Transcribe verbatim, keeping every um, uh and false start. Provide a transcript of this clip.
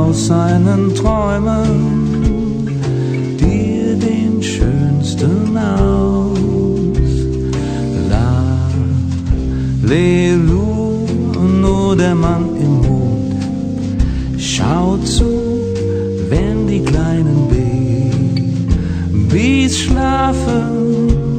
aus seinen Träumen dir den schönsten aus. La, le, lu, nur der Mann im Mond schaut zu, wenn die kleinen Babys schlafen.